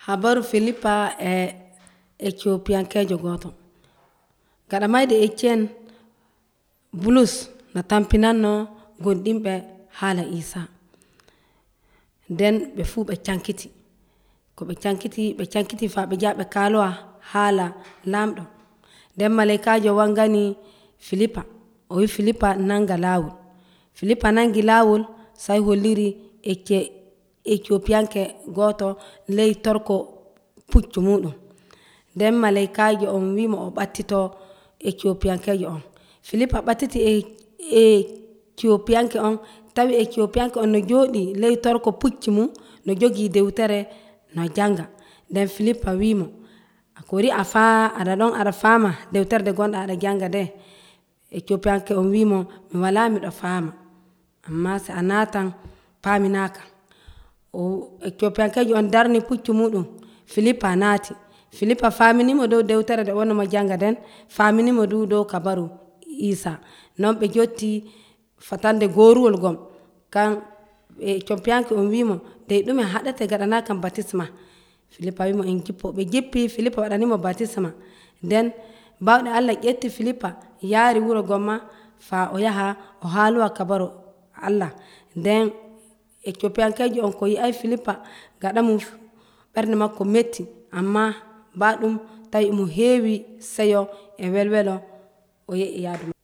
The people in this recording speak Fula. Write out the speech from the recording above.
habaru Filipa Ethiopiankejo goto. Gada mayde Etienne Bulus na tampinanno gondimbe hala Isa. Den be fu be cankiti. Ko be cankiti fa be jabe kalwa hala lamdo. Den malaikajo wangani Filipa. O wi Filipa nanga lawol. Filipa nangi lawol sai holliri Ethiopianke goto ley torko puccu mudum. Den malaikajo on wi mo o battito Ethiopiankejo on. Filipa battiti Ethiopianke on tawi Ethiopianke on no jodi ley torko puccu mu no jogi dewtere no janga. Den Filipa wi mo akori afa ada don ada fama dewtere de gonda ada janga de. Ethiopianke on wi mo mi wala mi do fama. Amma se anatan paminaka. O Ethiopiankejo on darni puccu mudum. Filipa nati. Filipa famini mo do dewtere de wonno mo janga den famini mo do kabaru Isa. Non be jotti fatande goruwol gom kan Ethiopianke on wi mo de dume hadate gadana kan baptisma. Filipa wi mo en jippo be jippi Filipa wadani mo baptisma. Den bawde Allah ƴetti Filipa yari wuro gomma fa o yaha o haluwa kabaru Allah. Den Ethiopiankejo on ko yi ay Filipa gada mu berne makko metti amma badum tawi mo heewi seyo e welwelo o yehi yaadu.